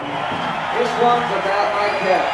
This one's about my cat.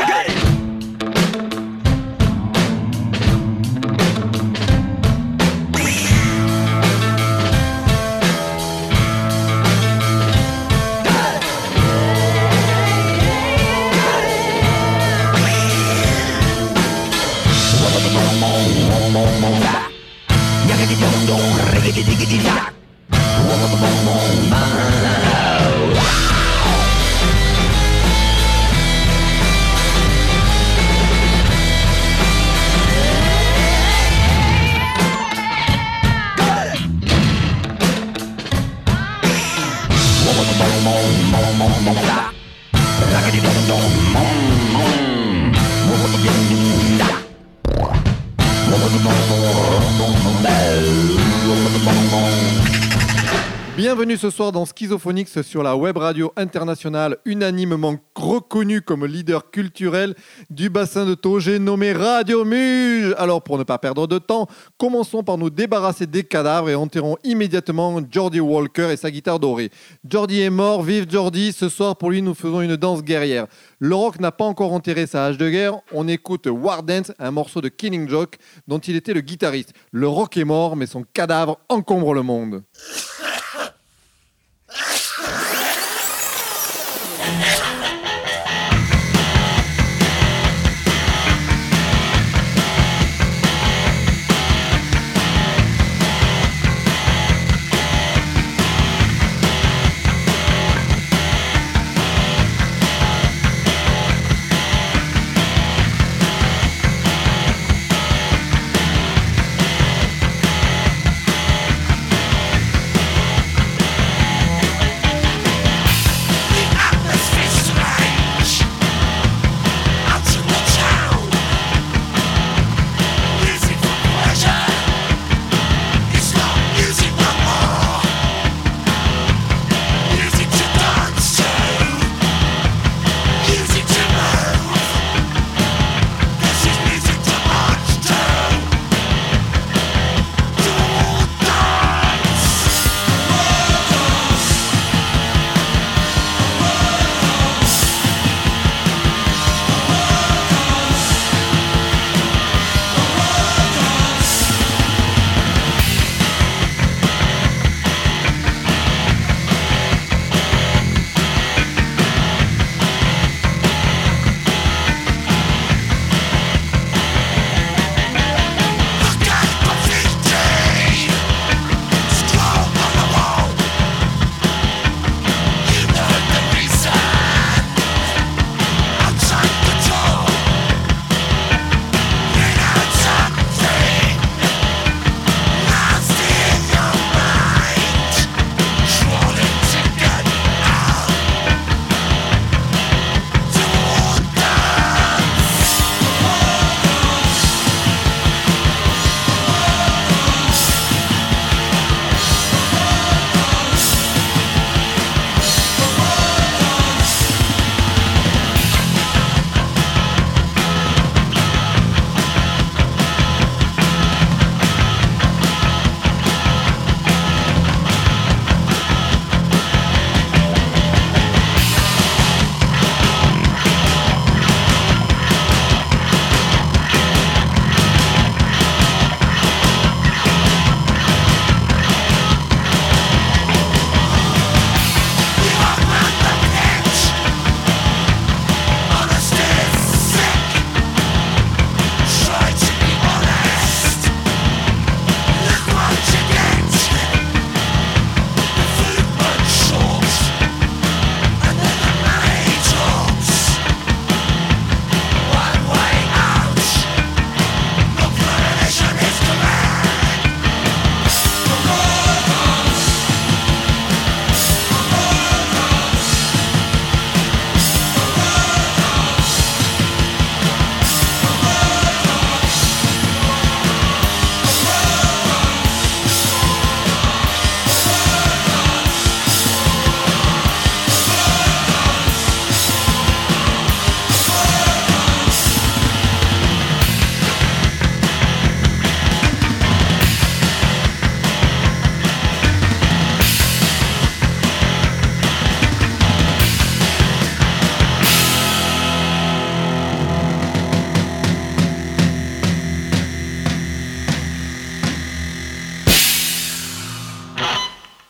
Bienvenue ce soir dans Schizophonix sur la web radio internationale unanimement reconnue comme leader culturel du bassin de Taugé nommé Radio Mule. Alors pour ne pas perdre de temps, commençons par nous débarrasser des cadavres et enterrons immédiatement Geordie Walker et sa guitare dorée. Geordie est mort, vive Geordie, ce soir pour lui nous faisons une danse guerrière. Le rock n'a pas encore enterré sa hache de guerre, on écoute War Dance, un morceau de Killing Joke dont il était le guitariste. Le rock est mort mais son cadavre encombre le monde.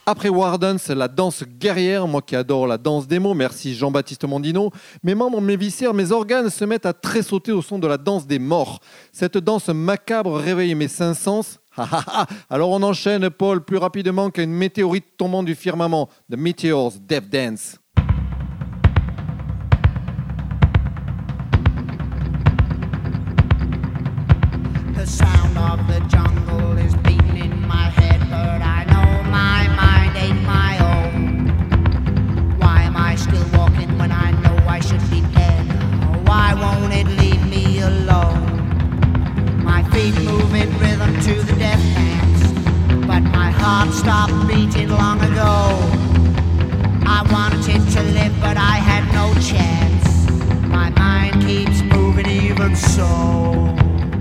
Après Wardance, la danse guerrière, moi qui adore la danse des mots, merci Jean-Baptiste Mondino. Mes membres, mes viscères, mes organes se mettent à tressauter au son de la danse des morts. Cette danse macabre réveille mes cinq sens. Alors on enchaîne, Paul, plus rapidement qu'une météorite tombant du firmament. The Meteors Death Dance. The sound of the jungle is beating in my head, but I know my mind ain't my own. Why am I still walking when I know I should be dead? Why won't it leave me alone? My feet move in rhythm to the death dance, but my heart stopped beating long ago. I wanted to live, but I had no chance. My mind keeps moving even so.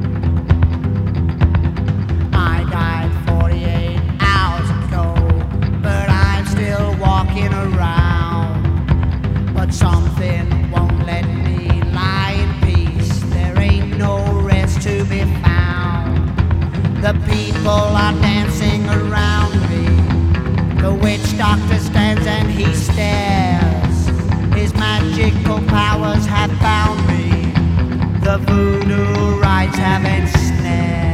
I died 48 hours ago, but I'm still walking around. But something won't let me lie in peace. There ain't no rest to be found. The people are dancing around me. The witch doctor stands and he stares. His magical powers have bound me. The voodoo rites have ensnared.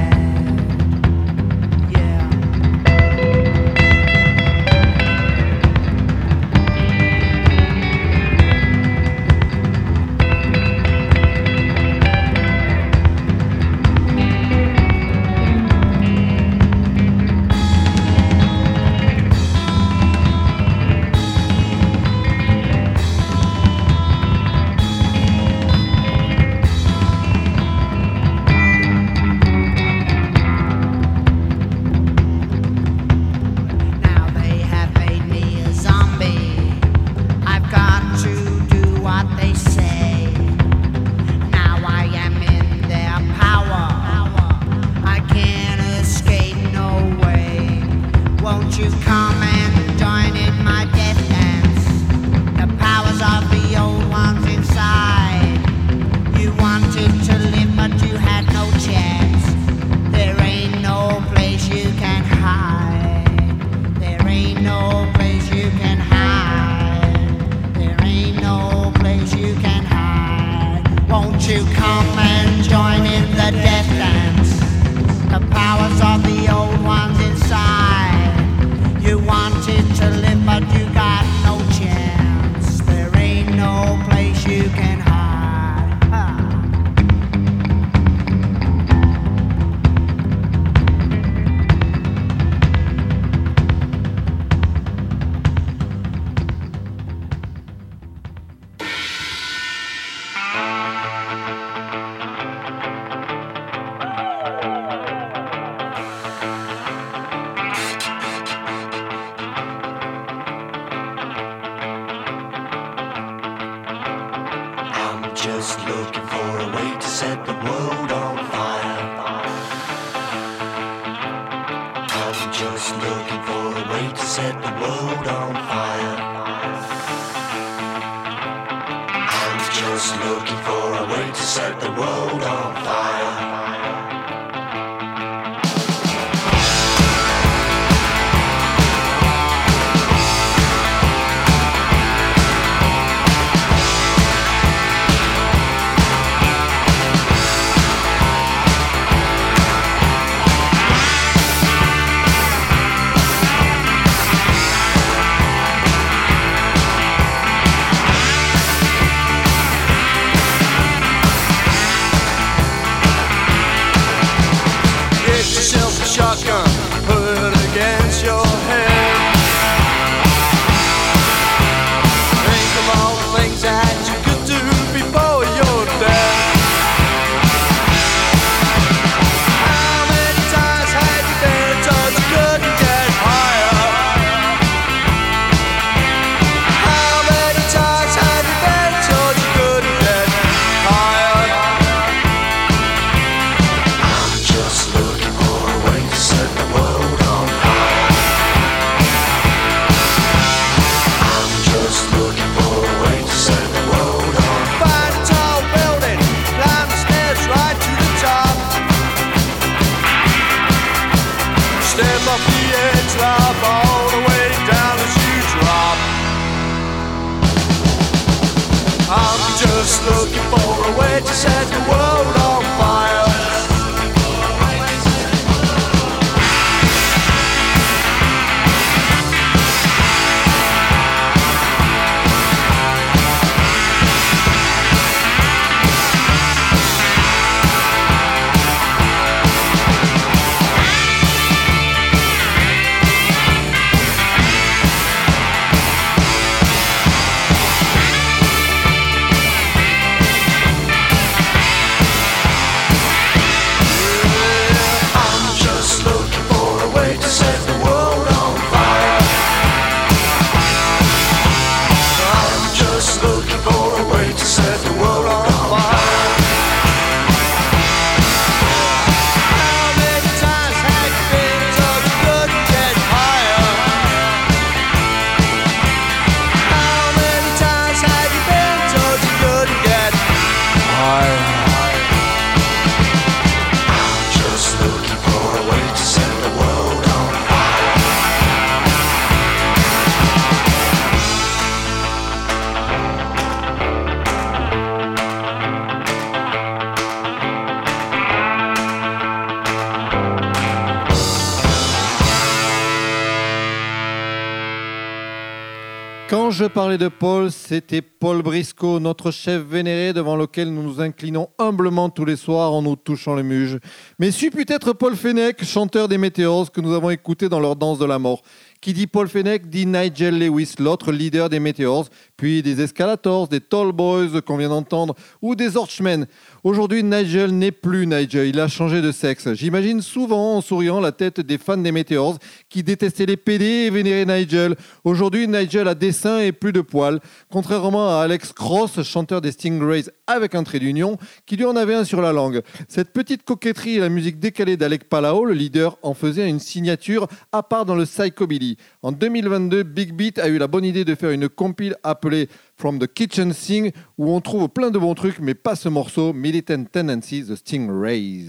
Just looking for a way to set the world on fire. I'm just looking for a way to set the world on fire. I'm just looking for a way to set the world on fire. just looking for a way to set the world on fire. Quand je parlais de Paul, c'était Paul Briscoe, notre chef vénéré devant lequel nous nous inclinons humblement tous les soirs en nous touchant les muges. Mais c'eût peut-être Paul Fenech, chanteur des Meteors, que nous avons écouté dans leur danse de la mort. Qui dit Paul Fenech dit Nigel Lewis, l'autre leader des Meteors, puis des Escalators, des Tall Boys qu'on vient d'entendre, ou des Orchmen. Aujourd'hui, Nigel n'est plus Nigel, il a changé de sexe. J'imagine souvent en souriant la tête des fans des Meteors qui détestaient les PD et vénéraient Nigel. Aujourd'hui, Nigel a des seins et plus de poils, contrairement à Alex Cross, chanteur des Stingrays avec un trait d'union, qui lui en avait un sur la langue. Cette petite coquetterie et la musique décalée d'Alec Palao, le leader, en faisait une signature à part dans le psychobilly. En 2022, Big Beat a eu la bonne idée de faire une compile appelée From the Kitchen Sing, où on trouve plein de bons trucs, mais pas ce morceau, Militant Tendencies, The Stingrays.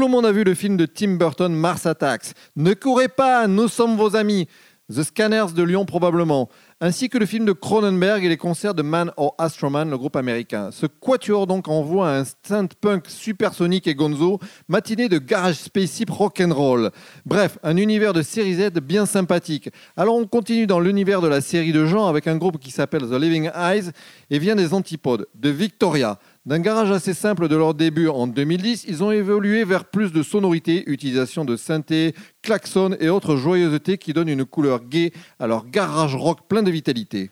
le monde a vu le film de Tim Burton, Mars Attacks. Ne courez pas, nous sommes vos amis. The Scanners de Lyon probablement, ainsi que le film de Cronenberg et les concerts de Man or Astroman, le groupe américain. Ce quatuor donc envoie un synth-punk supersonique et gonzo, matinée de garage spaceship rock'n'roll. Bref, un univers de série Z bien sympathique. Alors on continue dans l'univers de la série de gens avec un groupe qui s'appelle The Living Eyes et vient des antipodes, de Victoria. D'un garage assez simple de leur début en 2010, ils ont évolué vers plus de sonorité, utilisation de synthé, klaxons et autres joyeusetés qui donnent une couleur gaie à leur garage rock plein de vitalité.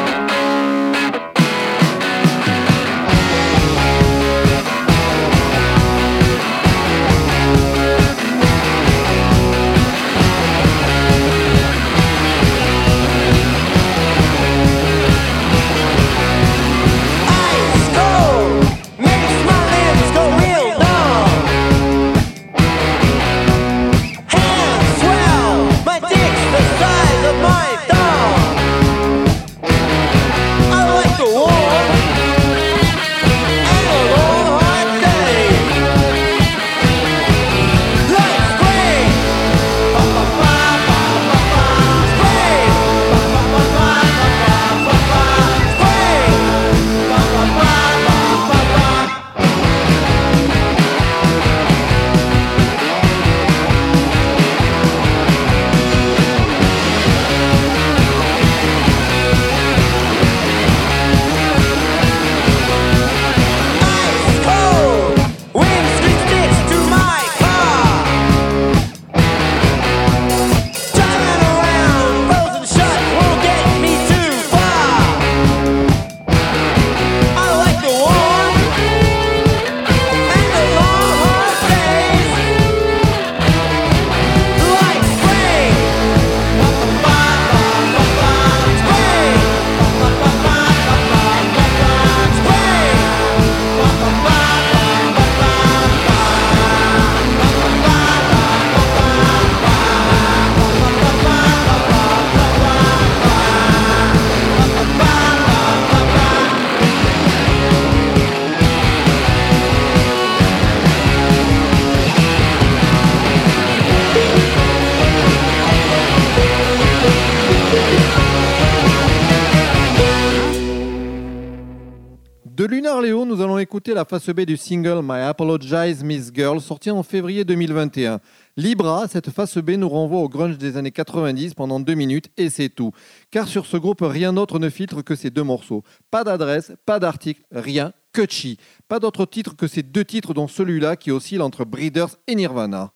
De Lunar Leo, nous allons écouter la face B du single My Apologize Miss Girl, sorti en février 2021. Libra, cette face B nous renvoie au grunge des années 90 pendant 2 minutes et c'est tout. Car sur ce groupe, rien d'autre ne filtre que ces 2 morceaux. Pas d'adresse, pas d'article, rien, que chi. Pas d'autre titre que ces 2 titres dont celui-là qui oscille entre Breeders et Nirvana.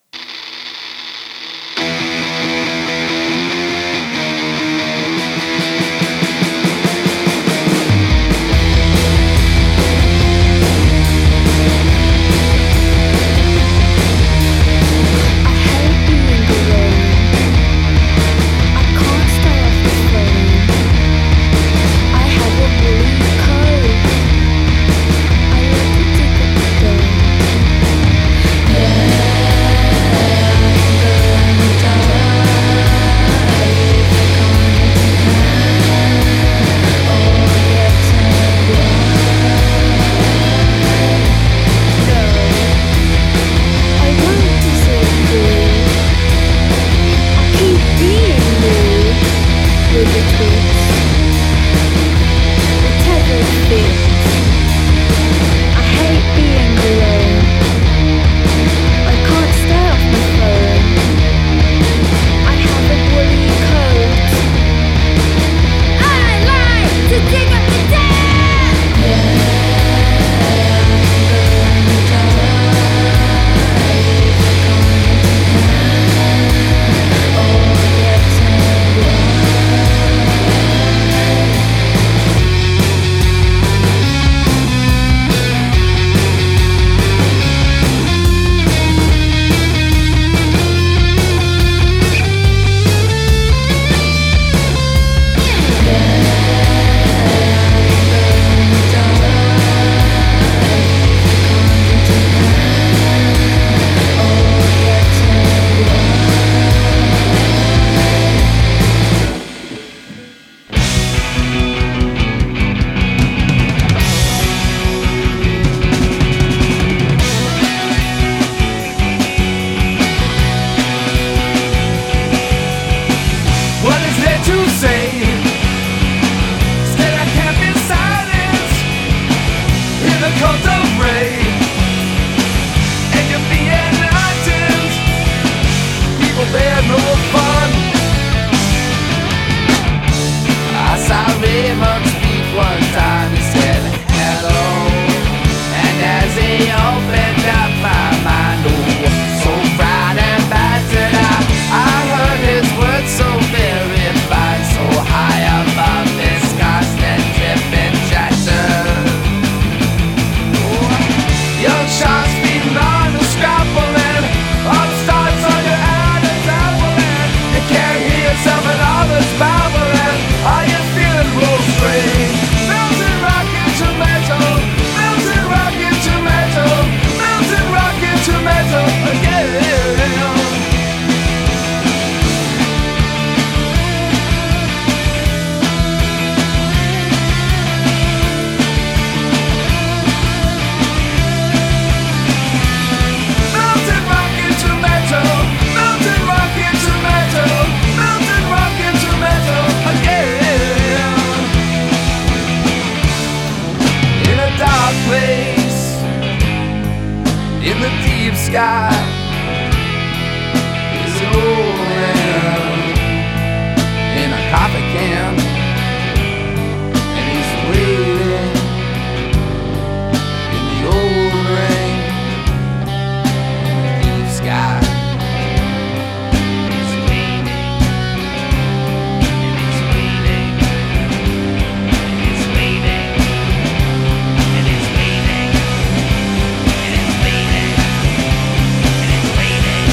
Yeah. in the deep sky is an old man in a coffee can, and he's waiting in the old rain in the deep sky. He's waiting, and he's waiting, and he's waiting, and he's waiting, and he's waiting, and he's waiting.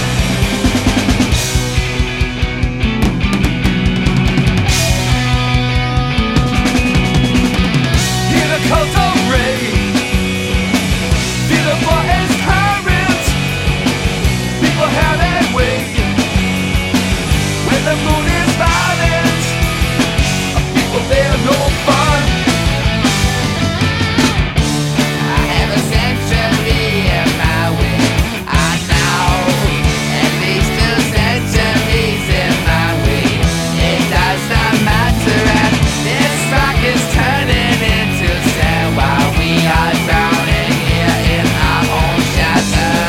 Hear the cult of rain, feel the boys current. People have their way when the moon is violent. People, they're no fun. I have a century in my way. I know at least 2 centuries in my way. It does not matter, and this rock is turning into sand while we are drowning here in our own shelter.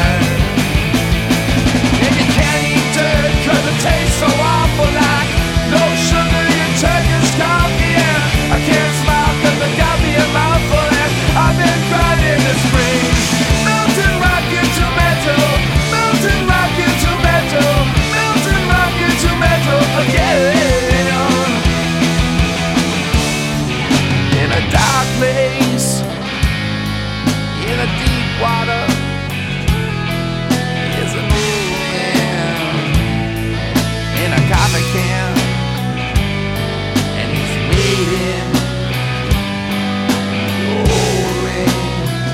And you can't eat dirt 'cause it tastes so awful, like no sugar in Turkish coffee. And I can't smile 'cause I got me a mouthful, and I've been crying in the spring. Melting rock into metal, melting rock into metal, melting rock into metal again. In a dark place, in a deep water, is an old man in a coffee can, and he's waiting in the old rain.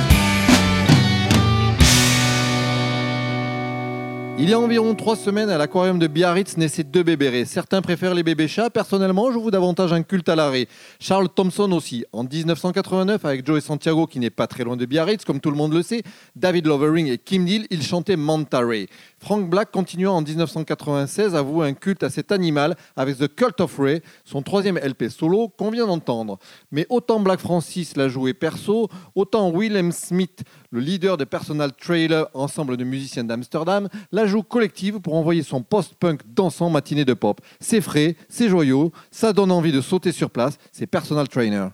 Il y a environ 3 semaines, à l'aquarium de Biarritz naissaient 2 bébérets. Certains préfèrent les bébés chats. Personnellement, je voue davantage un culte à l'arrêt. Charles Thompson aussi. En 1989, avec Joey Santiago, qui n'est pas très loin de Biarritz, comme tout le monde le sait, David Lovering et Kim Deal, ils chantaient Manta Ray. Frank Black, continuant en 1996, a voué un culte à cet animal avec The Cult of Ray, son 3e LP solo qu'on vient d'entendre. Mais autant Black Francis l'a joué perso, autant Willem Smith, le leader de Personal Trailer, ensemble de musiciens d'Amsterdam, la joue collective pour envoyer son post-punk dansant matinée de pop. C'est frais, c'est joyeux, ça donne envie de sauter sur place, c'est Personal Trainer.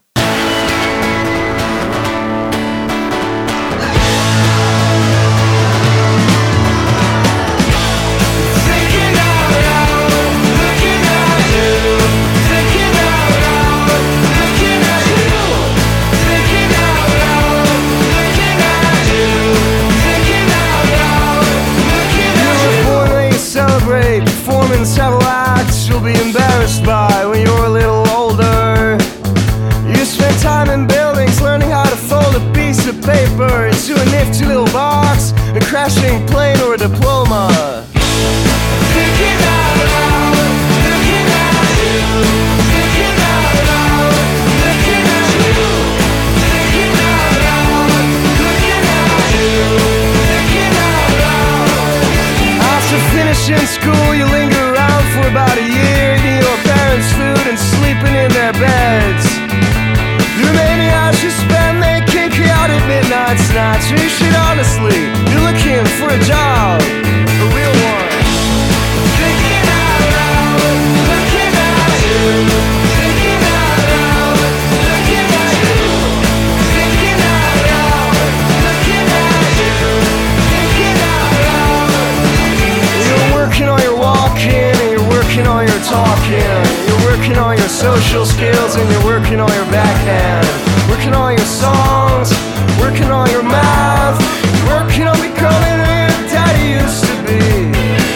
Celebrate performing several acts you'll be embarrassed by when you're a little older. You spend time in buildings learning how to fold a piece of paper into a nifty little box, a crashing plane or a diploma. Thinking out loud, looking at you. Thinking out loud, looking at you. Thinking out loud, looking at you. Thinking out loud. After finishing school, you linger around for about a year, eating your parents' food and sleeping in their beds. The remaining hours you spend making chaotic midnight snacks. You should honestly be looking for a job, a real one. Thinking out loud, looking at you. Thinking out loud, looking at you. Thinking out loud, looking at you. Thinking out loud. You're working on your walking, and you're working on your talking. You're working on your social skills, and you're working on your backhand. Working on your songs, working on your math, working on becoming who your daddy used to be.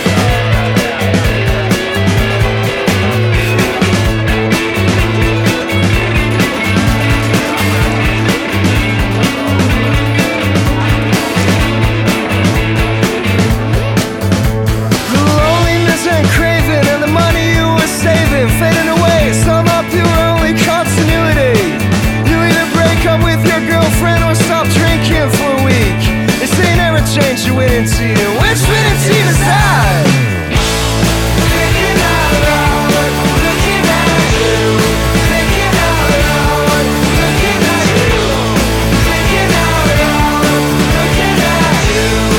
The loneliness and craving and the money you were saving fading away. Sum up your only continuity. You either break up with your girlfriend or stop drinking for a week. They say never change your winning team. Which winning team is that? Thinking out loud, looking at you. Thinking out loud, looking at you. Thinking out loud, looking at you.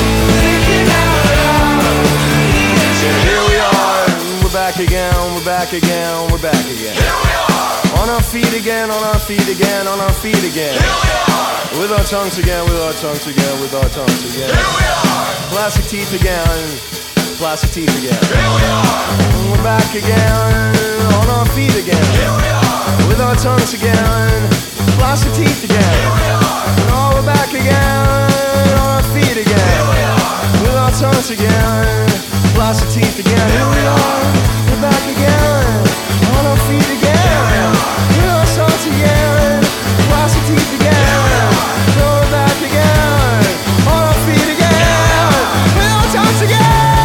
back again, we're back again. Here we are. On our feet again, on our feet again, on our feet again. Here we are. With our tongues again, with our tongues again, with our tongues again. Here we are. Plastic teeth again, plastic teeth again. Here we are. We're back again, on our feet again. Here we are. With our tongues again, plastic teeth again. Here we are. Oh, we're back again, on our feet again. Here we are. With our tongues again, plastic teeth again. Here we are, we're back again, on our feet again. With our tongues again, plastic teeth again. So we're back again, on our feet again. With our tongues again.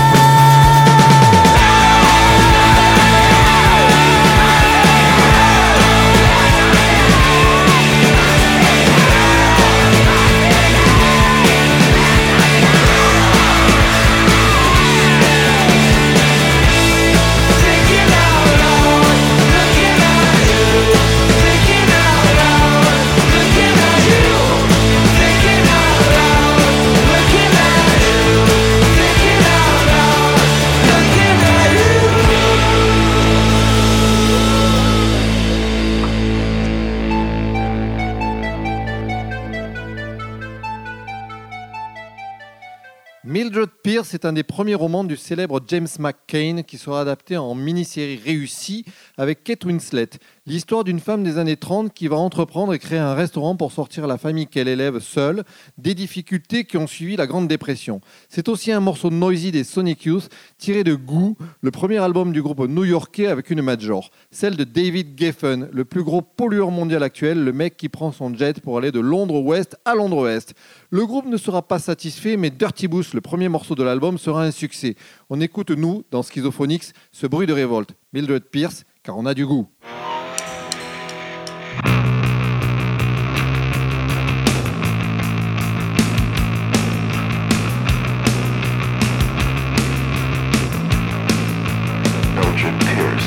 Mildred Pierce est un des premiers romans du célèbre James McCain qui sera adapté en mini-série réussie avec Kate Winslet. L'histoire d'une femme des années 30 qui va entreprendre et créer un restaurant pour sortir la famille qu'elle élève seule des difficultés qui ont suivi la Grande Dépression. C'est aussi un morceau de Noisy des Sonic Youth tiré de Goo, le premier album du groupe new-yorkais avec une major, celle de David Geffen, le plus gros pollueur mondial actuel, le mec qui prend son jet pour aller de Londres Ouest à Londres Est. Le groupe ne sera pas satisfait, mais Dirty Boots, le premier morceau de l'album, sera un succès. On écoute, nous, dans Schizophonics, ce bruit de révolte. Mildred Pierce, car on a du goût. Mildred Pierce.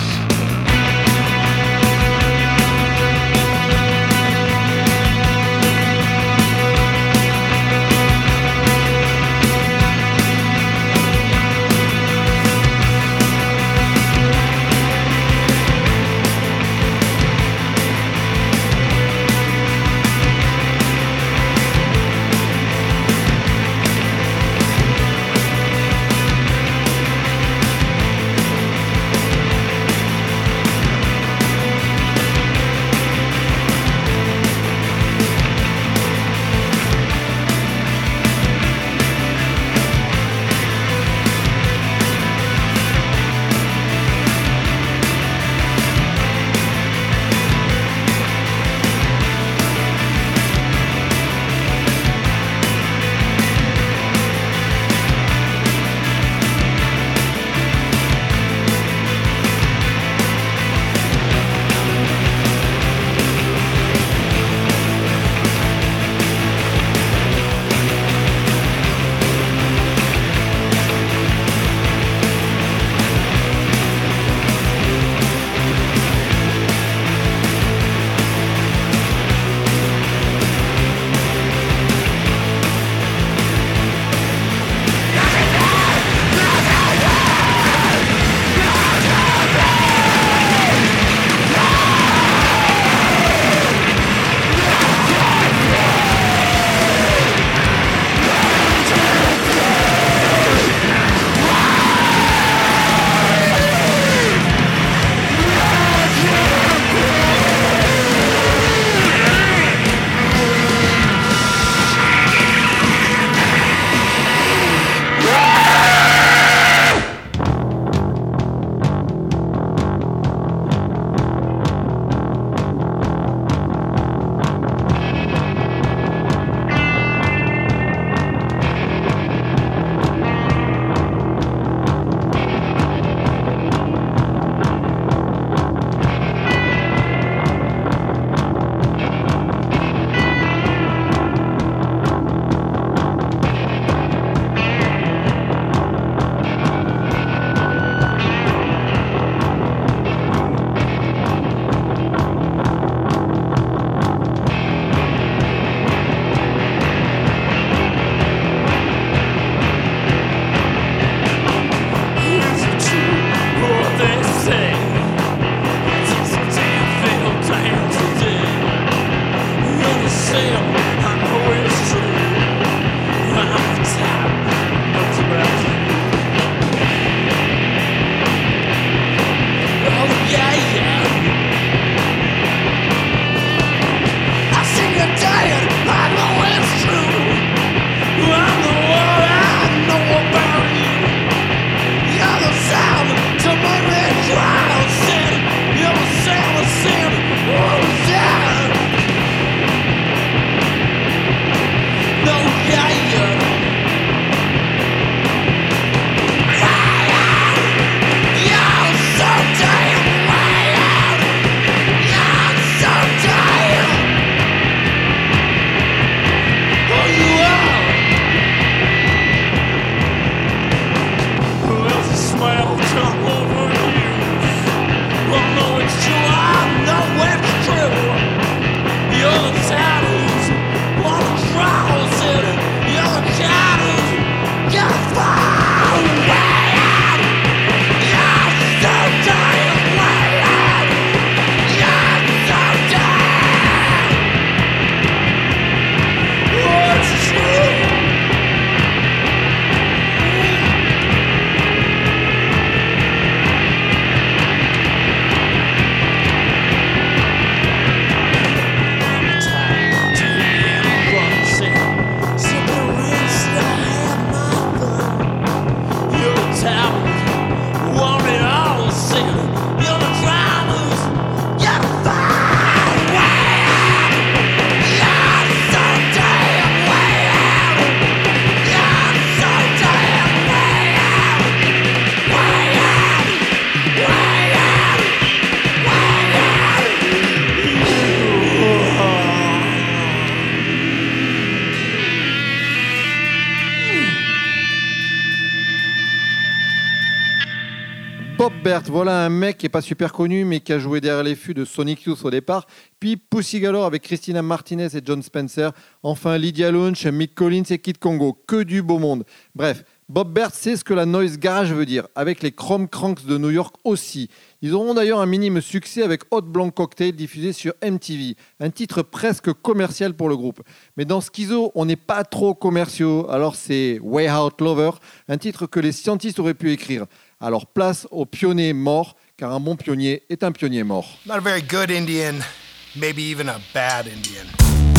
Bob Bert, voilà un mec qui est pas super connu mais qui a joué derrière les fûts de Sonic Youth au départ, puis Pussy Galore avec Christina Martinez et John Spencer, enfin Lydia Lunch, Mick Collins et Kid Congo, que du beau monde. Bref, Bob Bert sait ce que la noise garage veut dire, avec les Chrome Cranks de New York aussi. Ils auront d'ailleurs un minime succès avec Hot Blonde Cocktail diffusé sur MTV, un titre presque commercial pour le groupe. Mais dans Schizo, on n'est pas trop commerciaux, alors c'est Way Out Lover, un titre que les scientistes auraient pu écrire. Alors place aux pionniers morts, car un bon pionnier est un pionnier mort. Not a very good Indian, maybe even a bad Indian.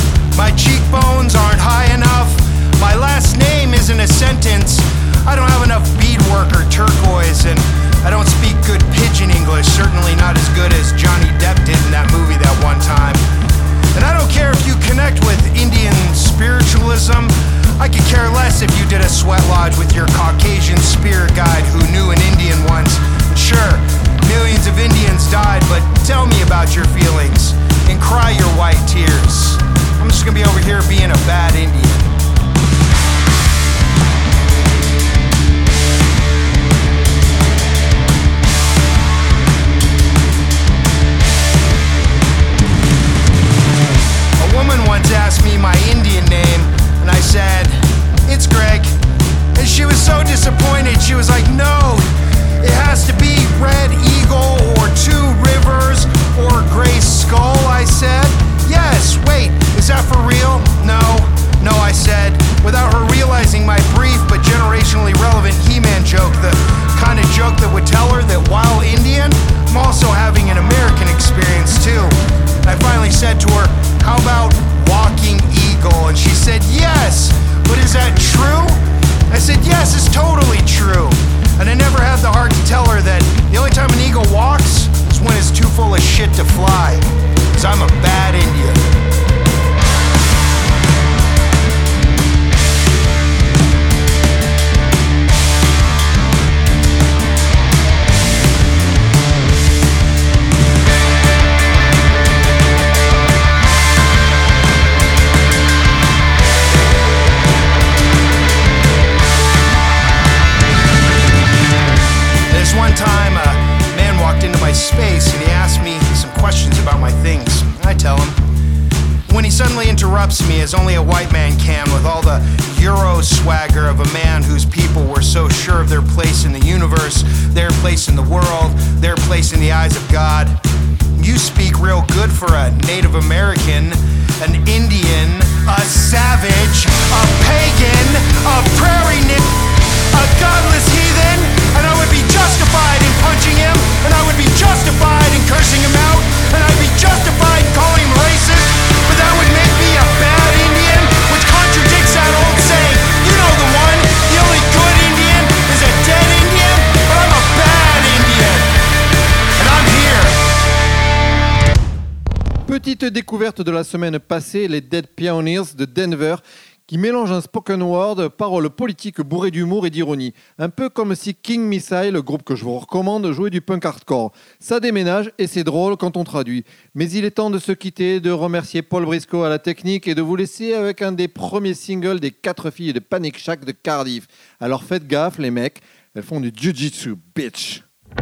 My cheekbones aren't high enough. My last name isn't a sentence. I don't have enough beadwork or turquoise, and I don't speak good pidgin English, certainly not as good as Johnny Depp did in that movie that one time. And I don't care if you connect with Indian spiritualism. I could care less if you did a sweat lodge with your Caucasian spirit guide who knew an Indian once. Sure, millions of Indians died, but tell me about your feelings and cry your white tears. I'm just gonna be over here being a bad Indian. A woman once asked me my Indian name, and I said, "It's Greg." And she was so disappointed, she was like, "No, it has to be Red Eagle or Two Rivers or Gray Skull." I said, "Yes, wait, is that for real?" No, I said, without her realizing my brief but generationally relevant He-Man joke, the kind of joke that would tell her that while Indian, I'm also having an American experience too. I finally said to her, "How about Walking Eagle?" And she said, "Yes, but is that true?" I said, "Yes, it's totally true." And I never had the heart to tell her that the only time an eagle walks is when it's too full of shit to fly. Because I'm a bad Indian. One time, a man walked into my space and he asked me some questions about my things. I tell him. When he suddenly interrupts me, as only a white man can, with all the Euro swagger of a man whose people were so sure of their place in the universe, their place in the world, their place in the eyes of God. You speak real good for a Native American, an Indian, a savage, a pagan, a prairie a godless heathen, and I would be justified in punching him, and I would be justified in cursing him out, and I'd be justified in calling him racist, but that would make me a bad Indian, which contradicts that old saying. You know the one, the only good Indian is a dead Indian, but I'm a bad Indian, and I'm here. Petite découverte de la semaine passée, les Dead Pioneers de Denver, qui mélange un spoken word, paroles politiques bourrées d'humour et d'ironie. Un peu comme si King Missile, le groupe que je vous recommande, jouait du punk hardcore. Ça déménage et c'est drôle quand on traduit. Mais il est temps de se quitter, de remercier Paul Briscoe à la technique et de vous laisser avec un des premiers singles des 4 filles de Panic Shack de Cardiff. Alors faites gaffe les mecs, elles font du jiu-jitsu, bitch.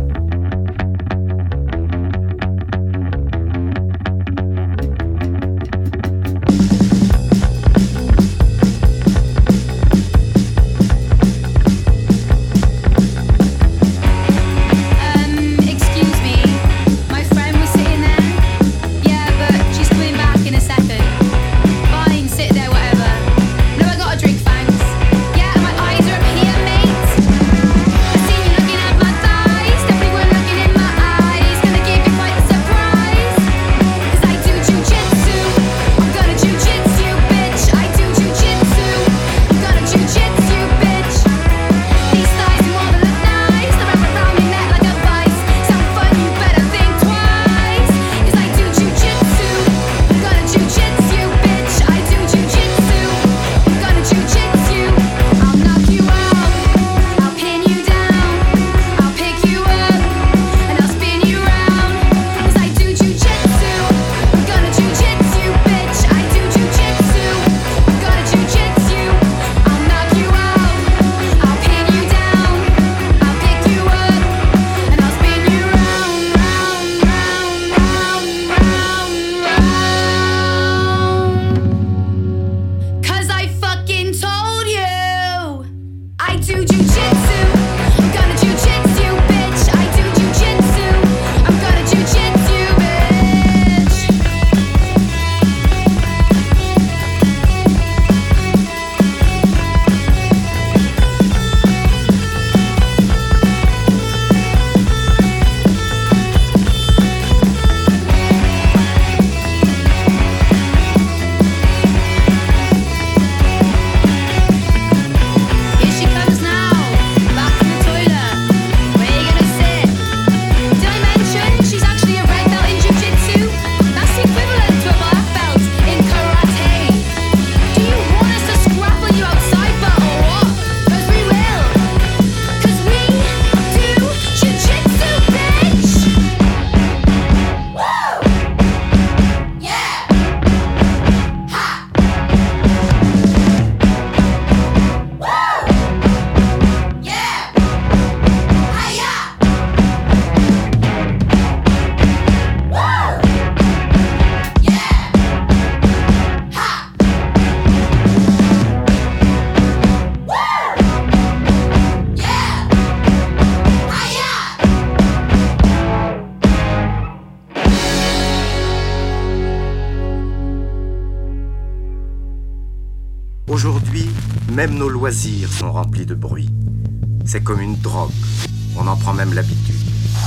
Aujourd'hui, même nos loisirs sont remplis de bruit. C'est comme une drogue. On en prend même l'habitude.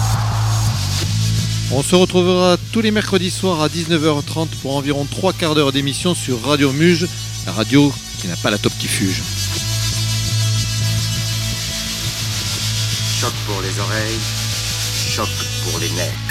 On se retrouvera tous les mercredis soirs à 19h30 pour environ 3 quarts d'heure d'émission sur Radio Muge, la radio qui n'a pas la top qui fuge. Choc pour les oreilles, choc pour les nerfs.